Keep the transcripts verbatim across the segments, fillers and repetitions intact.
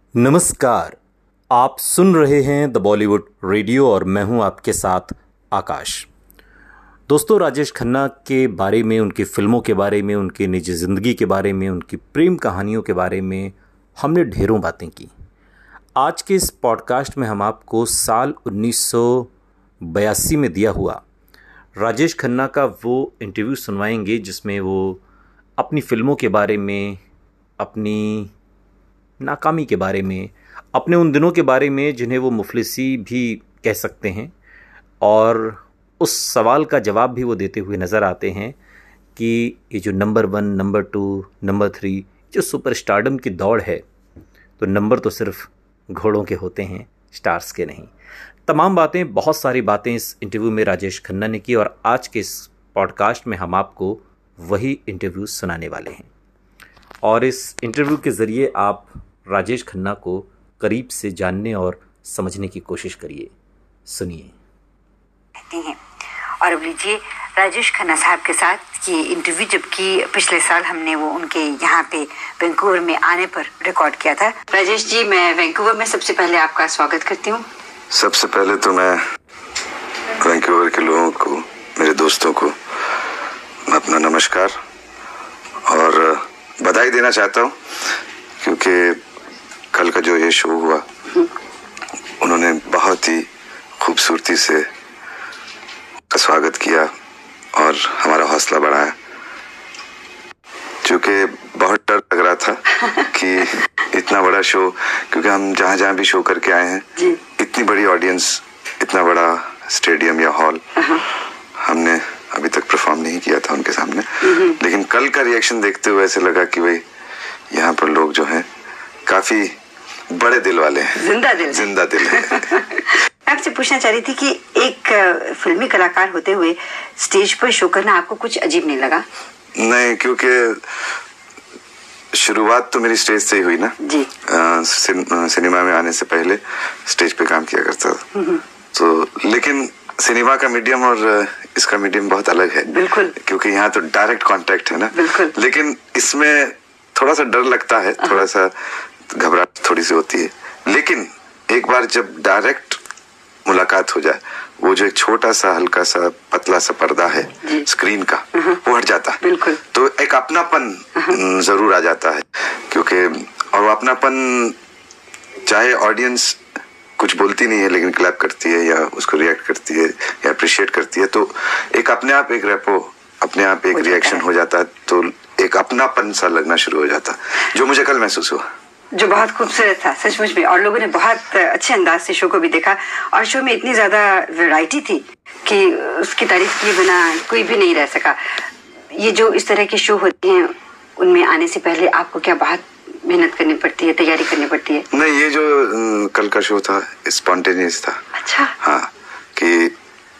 नमस्कार, आप सुन रहे हैं द बॉलीवुड रेडियो और मैं हूं आपके साथ आकाश। दोस्तों, राजेश खन्ना के बारे में, उनकी फिल्मों के बारे में, उनकी निजी ज़िंदगी के बारे में, उनकी प्रेम कहानियों के बारे में हमने ढेरों बातें की। आज के इस पॉडकास्ट में हम आपको साल उन्नीस सौ बयासी में दिया हुआ राजेश खन्ना का वो इंटरव्यू सुनवाएंगे जिसमें वो अपनी फिल्मों के बारे में, अपनी नाकामी के बारे में, अपने उन दिनों के बारे में जिन्हें वो मुफलिसी भी कह सकते हैं, और उस सवाल का जवाब भी वो देते हुए नज़र आते हैं कि ये जो number one, number two, number three, जो सुपर स्टारडम की दौड़ है, तो नंबर तो सिर्फ घोड़ों के होते हैं, स्टार्स के नहीं। तमाम बातें, बहुत सारी बातें इस इंटरव्यू में राजेश खन्ना ने की और आज के इस पॉडकास्ट में हम आपको वही इंटरव्यू सुनाने वाले हैं। और इस इंटरव्यू के ज़रिए आप राजेश खन्ना को करीब से जानने और समझने की कोशिश करिए। सुनिए। हैं और अब लीजिए राजेश खन्ना साहब के साथ ये इंटरव्यू, जबकि पिछले साल हमने वो उनके यहाँ पे वैंकूवर में आने पर रिकॉर्ड किया था। राजेश जी, मैं वैंकूवर में सबसे पहले आपका स्वागत करती हूँ। सबसे पहले तो मैं वैंकूवर के लोगों को, मेरे दोस्तों को अपना नमस्कार और बधाई देना चाहता हूँ, क्योंकि कल का जो ये शो हुआ उन्होंने बहुत ही खूबसूरती से का स्वागत किया और हमारा हौसला बढ़ाया, क्योंकि बहुत डर लग रहा था कि इतना बड़ा शो, क्योंकि हम जहाँ जहाँ भी शो करके आए हैं, इतनी बड़ी ऑडियंस, इतना बड़ा स्टेडियम या हॉल हमने अभी तक परफॉर्म नहीं किया था उनके सामने। लेकिन कल का रिएक्शन देखते हुए ऐसे लगा कि भाई यहाँ पर लोग जो हैं काफी बड़े दिल वाले हैं, जिंदा दिल जिंदा दिल है। मैं आपसे पूछना चाह रही थी कि एक फिल्मी कलाकार होते हुए स्टेज पर शो करना आपको कुछ अजीब नहीं लगा? नहीं, क्योंकि शुरुआत तो मेरी स्टेज से ही हुई ना जी। आ, सिन, सिनेमा में आने से पहले स्टेज पे काम किया करता था, तो लेकिन सिनेमा का मीडियम और इसका मीडियम बहुत अलग है। बिल्कुल, क्योंकि यहाँ तो डायरेक्ट कांटेक्ट है ना। बिल्कुल। लेकिन इसमें थोड़ा सा डर लगता है, थोड़ा सा घबराहट थोड़ी सी होती है, लेकिन एक बार जब डायरेक्ट मुलाकात हो जाए, वो जो एक छोटा सा हल्का सा पतला सा पर्दा है स्क्रीन का, वो हट जाता है। बिल्कुल। तो एक अपनापन जरूर आ जाता है, क्योंकि और वो अपनापन, चाहे ऑडियंस कुछ बोलती नहीं है लेकिन क्लैप करती है या उसको रिएक्ट करती है या अप्रिशिएट करती है, तो एक अपने आप एक रेपो, अपने आप एक रिएक्शन हो जाता है, तो एक अपनापन सा लगना शुरू हो जाता, जो मुझे कल महसूस हुआ, जो बहुत खूबसूरत था सचमुच में। और लोगों ने बहुत अच्छे अंदाज से शो को भी देखा और शो में इतनी ज्यादा वैरायटी थी कि उसकी तारीफ किए बिना कोई भी नहीं रह सका। ये जो इस तरह के शो होते हैं, उनमें आने से पहले आपको क्या बहुत मेहनत करनी पड़ती है, तैयारी करनी पड़ती है? नहीं, ये जो कल का शो था स्पॉन्टेनियस था। अच्छा। हाँ, कि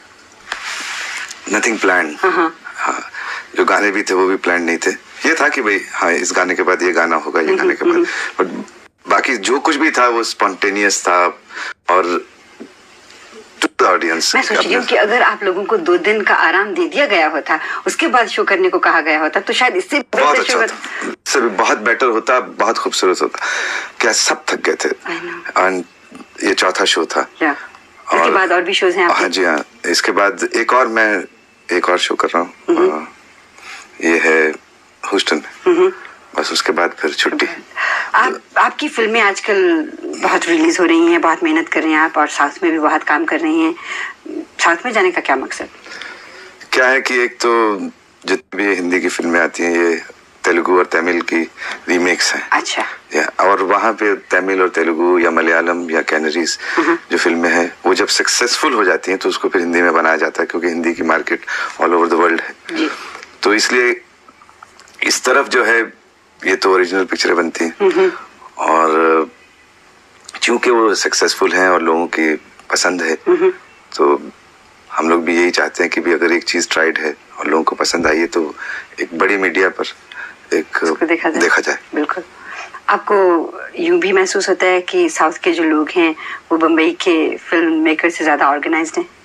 नथिंग प्लान। हाँ, जो गाने भी थे वो भी प्लान नहीं थे। ये था कि भाई हाँ, इस गाने के बाद ये गाना होगा, ये गाने के बाद, बट बाकी जो कुछ भी था वो स्पॉन्टेनियस था और ऑडियंस। मैं सोच रही हूँ कि अगर आप लोगों को दो दिन का आराम दे दिया गया होता, उसके बाद शो करने को कहा गया होता, तो शायद इससे बहुत अच्छा होता, इससे भी बहुत बेटर होता, बहुत खूबसूरत होता। क्या सब थक गए थे और ये चौथा शो था। इसके बाद और भी शोज हैं आपके? हाँ जी हाँ, इसके बाद एक और मैं एक और शो कर रहा हूँ, ये है ह्यूस्टन में, बस उसके बाद फिर छुट्टी। आप आपकी फिल्में आजकल बहुत रिलीज हो रही हैं, बहुत मेहनत कर रहे हैं आप, और साउथ में भी बहुत काम कर रही हैं। साउथ में जाने का क्या मकसद? क्या है कि एक तो जितनी भी हिंदी की फिल्में आती हैं, ये तेलुगु और तमिल की रीमेक्स हैं। अच्छा। या और वहाँ पे तमिल और तेलुगु या मलयालम या कैनरीज जो फिल्में हैं, वो जब सक्सेसफुल हो जाती हैं तो उसको फिर हिंदी में बनाया जाता है, क्योंकि हिंदी की market all over the world है। तो इसलिए इस तरफ जो है ये तो ओरिजिनल पिक्चरें बनती हैं, और चूंकि वो सक्सेसफुल हैं और लोगों की पसंद है, तो हम लोग भी यही चाहते हैं कि भी अगर एक चीज ट्राइड है और लोगों को पसंद आई है तो एक बड़ी मीडिया पर एक देखा जाए, देखा जाए। बिल्कुल। आपको यूं भी महसूस होता है कि साउथ के जो लोग हैं वो बम्बई के फिल्म मेकर से ज्यादा ऑर्गेनाइज्ड हैं?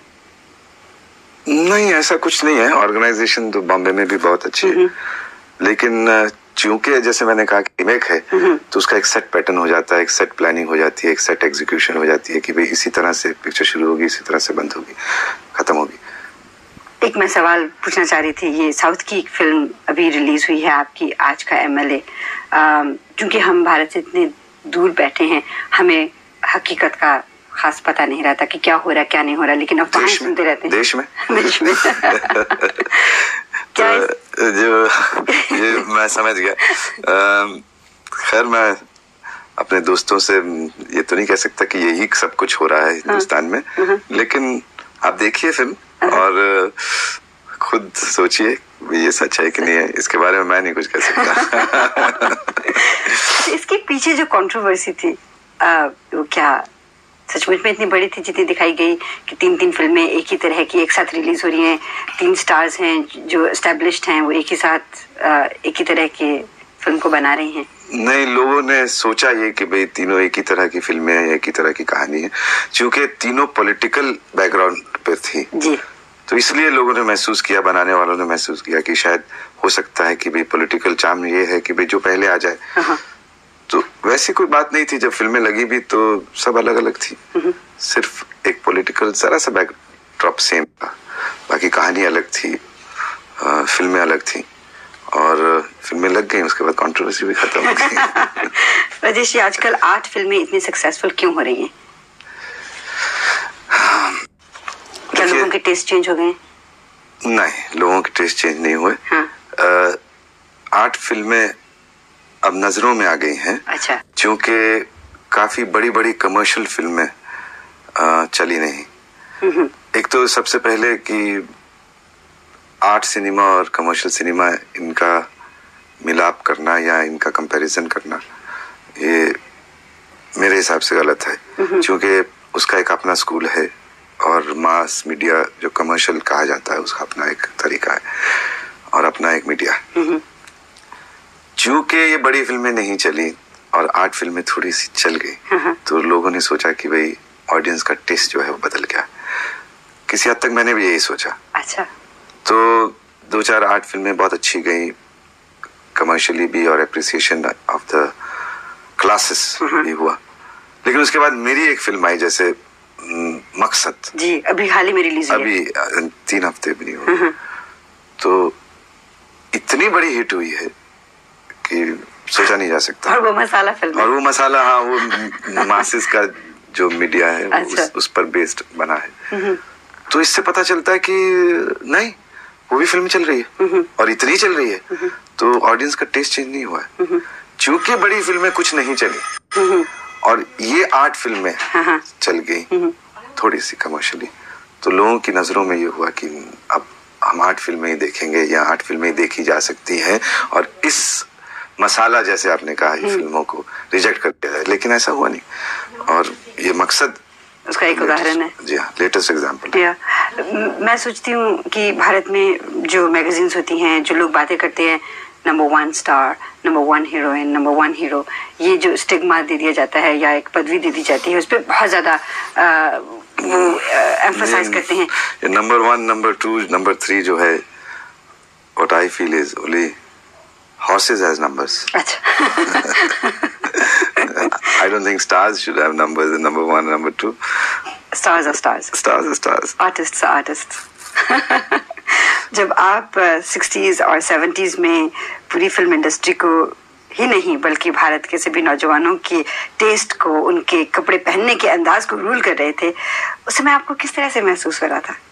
नहीं, ऐसा कुछ नहीं है। ऑर्गेनाइजेशन तो बॉम्बे में भी बहुत अच्छी है, लेकिन चूंकि जैसे मैंने कहा कि रीमेक है तो उसका एक सेट पैटर्न हो जाता है, एक सेट प्लानिंग हो जाती है, एक सेट एग्जीक्यूशन हो जाती है कि भाई इसी तरह से पिक्चर शुरू होगी, इसी तरह से बंद होगी, खत्म होगी। एक मैं सवाल पूछना चाह रही थी, ये साउथ की एक फिल्म अभी रिलीज हुई है आपकी, आज का एमएलए, क्योंकि हम भारत से इतने दूर बैठे हैं, हमें हकीकत का खास पता नहीं रहता कि क्या हो रहा है क्या नहीं हो रहा, लेकिन अफवाहें सुनते रहते हैं देश में देश में क्या तो जो ये मैं समझ गया। खैर मैं अपने दोस्तों से ये तो नहीं कह सकता कि यही सब कुछ हो रहा है हिंदुस्तान में, लेकिन आप देखिए फिल्म और खुद सोचिए ये सच है कि नहीं है, इसके बारे में मैं नहीं कुछ कह सकता। इसके पीछे जो कंट्रोवर्सी थी आ, वो क्या सचमुच में इतनी बड़ी थी जितनी दिखाई गई कि तीन तीन फिल्में एक ही तरह की एक साथ रिलीज हो रही हैं, तीन स्टार्स हैं जो एस्टेब्लिश्ड हैं, वो एक ही साथ आ, एक ही तरह के फिल्म को बना रही हैं? नहीं, लोगों ने सोचा ये कि भाई तीनों एक ही तरह की फिल्में हैं, एक ही तरह की कहानी है, क्योंकि तीनों पॉलिटिकल बैकग्राउंड पर थी जी, तो इसलिए लोगों ने महसूस किया, बनाने वालों ने महसूस किया कि शायद हो सकता है कि भाई पॉलिटिकल चार्म ये है कि भाई जो पहले आ जाए। तो वैसी कोई बात नहीं थी, जब फिल्में लगी भी तो सब अलग अलग थी, सिर्फ एक पॉलिटिकल जरा सा बैकड्रॉप सेम था, बाकी कहानी अलग थी, आ, फिल्में अलग थी और फिल्में लग गई, उसके बाद कंट्रोवर्सी भी खत्म हो गई। राजेश जी, आजकल आर्ट फिल्में इतनी सक्सेसफुल क्यों हो रही हैं? क्या लोगों के टेस्ट चेंज हो गए? नहीं, लोगों के टेस्ट चेंज नहीं हुए। हाँ। आर्ट फिल्में अब नजरों में आ गई हैं। अच्छा। क्योंकि काफी बड़ी बड़ी कमर्शियल फिल्में चली नहीं। एक तो सबसे पहले कि आर्ट सिनेमा और कमर्शियल सिनेमा, इनका मिलाप करना या इनका कंपैरिजन करना ये मेरे हिसाब से गलत है, क्योंकि उसका एक अपना स्कूल है और मास मीडिया जो कमर्शियल कहा जाता है उसका अपना एक तरीका है और अपना एक मीडिया। क्योंकि ये बड़ी फिल्में नहीं चली और आर्ट फिल्में थोड़ी सी चल गई, तो लोगों ने सोचा कि भाई ऑडियंस का टेस्ट जो है वो बदल गया। किसी हद तक मैंने भी यही सोचा। अच्छा। तो दो चार आर्ट फिल्में बहुत अच्छी गई, कमर्शियली भी और एप्रिसिएशन ऑफ द क्लासेस भी हुआ, लेकिन उसके बाद मेरी एक फिल्म आई जैसे मकसद जी, अभी हाल ही में रिलीज हुई, अभी तीन हफ्ते भी नहीं हुए, तो इतनी बड़ी हिट हुई है कि सोचा नहीं जा सकता। और वो मसाला फिल्म, और वो मसाला, हाँ, वो मासिस का जो मीडिया है अच्छा। उस, उस पर बेस्ड बना है, तो इससे पता चलता है कि नहीं, वो भी फिल्म चल रही है और इतनी चल रही है, तो ऑडियंस का टेस्ट चेंज नहीं हुआ है। चूंकि बड़ी फिल्में कुछ नहीं चली और ये आर्ट फिल्में चल गई थोड़ी सी कमर्शियली, तो लोगों की नजरों में ये हुआ कि अब हम आर्ट फिल्में ही देखेंगे या आर्ट फिल्में देखी जा सकती हैं, और इस मसाला जैसे आपने कहा ही फिल्मों को रिजेक्ट कर दिया है, लेकिन ऐसा हुआ नहीं। और ये मकसद उसका एक उदाहरण है। जी हाँ, लेटेस्ट एग्जांपल। मैं सोचती हूँ कि भारत में जो मैगजीन्स होती हैं, जो लोग बातें करते हैं number one star, number one heroine, number one hero, ये जो स्टिग्मा दे दिया जाता है या एक पदवी दे दी जाती है, उस पर बहुत ज्यादा वो एम्फसाइज करते हैं। Number one, number two, number three जो है, what I feel is only horses as numbers. I don't think stars should have numbers in number one, number two. Stars are stars. Stars are stars. Artists are artists. जब आप sixties और seventies में पूरी film industry को ही नहीं बल्कि भारत के सभी नौजवानों के टेस्ट को, उनके कपड़े पहनने के अंदाज को रूल कर रहे थे, उस समय आपको किस तरह से महसूस हो रहा था?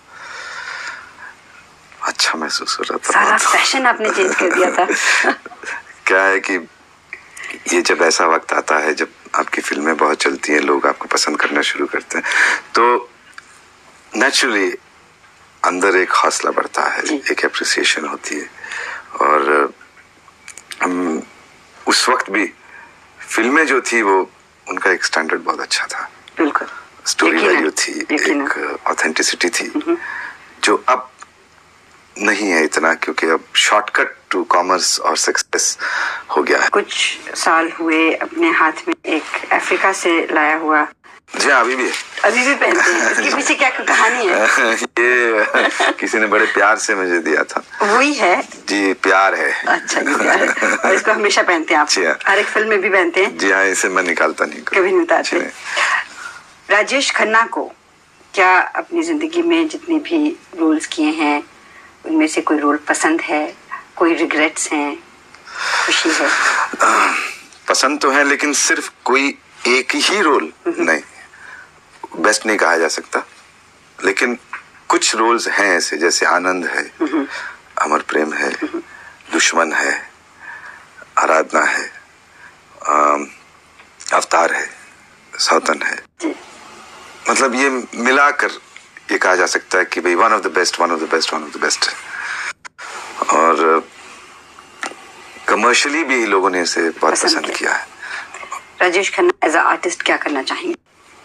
अच्छा महसूस हो रहा था। सारा फैशन आपने चेंज कर दिया था। क्या है कि ये जब ऐसा वक्त आता है जब आपकी फिल्में बहुत चलती हैं, लोग आपको पसंद करना शुरू करते हैं, तो नेचुरली अंदर एक हौसला बढ़ता है, एक एप्रिसिएशन होती है। और हम उस वक्त भी फिल्में जो थी वो उनका एक स्टैंडर्ड बहुत अच्छा था। बिल्कुल। स्टोरी वैल्यू थी, एक ऑथेंटिसिटी थी, जो अब नहीं है इतना, क्योंकि अब शॉर्टकट टू कॉमर्स और सक्सेस हो गया है। कुछ साल हुए अपने हाथ में एक अफ्रीका से लाया हुआ, जी हाँ, अभी भी है। अभी भी पहनते हैं, इसके पीछे क्या कहानी है? ये किसी ने बड़े प्यार से मुझे दिया था। वही है जी, प्यार है। अच्छा जी, प्यार है। और इसको हमेशा पहनते हैं आप? जी हाँ। हर एक फिल्म में भी पहनते हैं? जी हाँ, इसे मैं निकालता नहीं, कभी नहीं उतारते। राजेश खन्ना को क्या अपनी जिंदगी में जितने भी रोल्स किए हैं उनमें से कोई रोल पसंद है, कोई रिग्रेट्स हैं, खुशी है? पसंद तो है, लेकिन सिर्फ कोई एक ही रोल नहीं, बेस्ट नहीं कहा जा सकता, लेकिन कुछ रोल्स हैं ऐसे, जैसे आनंद है, अमर प्रेम है, दुश्मन है, आराधना है, अवतार है, सौतन है। मतलब ये मिलाकर ये कहा जा सकता है कि भाई one of the best, one of the best, one of the best. और कमर्शियली भी लोगों ने इसे बहुत पसंद, पसंद किया है। Rajesh Khanna as a artist क्या करना चाहेंगे?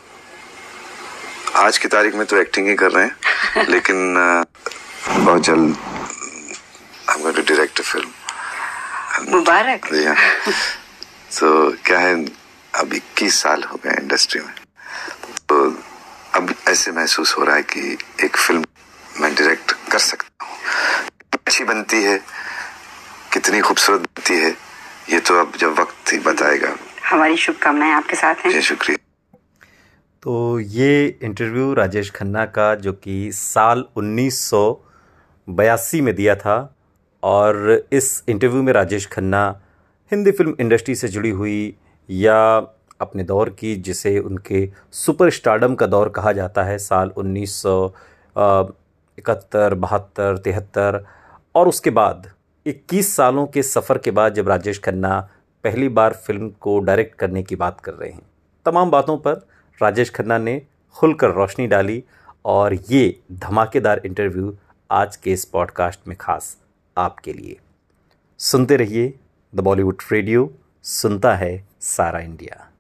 आज की तारीख में तो एक्टिंग ही कर रहे हैं, लेकिन बहुत जल्द I'm going to direct a film. मुबारक। जी हाँ। तो क्या है, अब इक्कीस साल हो गए इंडस्ट्री में, तो अब ऐसे महसूस हो रहा है कि एक फिल्म मैं डायरेक्ट कर सकता हूँ। अच्छी बनती है, कितनी खूबसूरत बनती है, ये तो अब जब वक्त ही बताएगा। हमारी शुभकामनाएं आपके साथ हैं। जी, शुक्रिया। तो ये इंटरव्यू राजेश खन्ना का, जो कि साल उन्नीस सौ बयासी में दिया था, और इस इंटरव्यू में राजेश खन्ना हिंदी फिल्म इंडस्ट्री से जुड़ी हुई या अपने दौर की, जिसे उनके सुपर स्टारडम का दौर कहा जाता है, साल उन्नीस सौ इकहत्तर, बहत्तर, तिहत्तर, और उसके बाद इक्कीस सालों के सफ़र के बाद जब राजेश खन्ना पहली बार फिल्म को डायरेक्ट करने की बात कर रहे हैं, तमाम बातों पर राजेश खन्ना ने खुलकर रोशनी डाली, और ये धमाकेदार इंटरव्यू आज के इस पॉडकास्ट में खास आपके लिए। सुनते रहिए द बॉलीवुड रेडियो, सुनता है सारा इंडिया।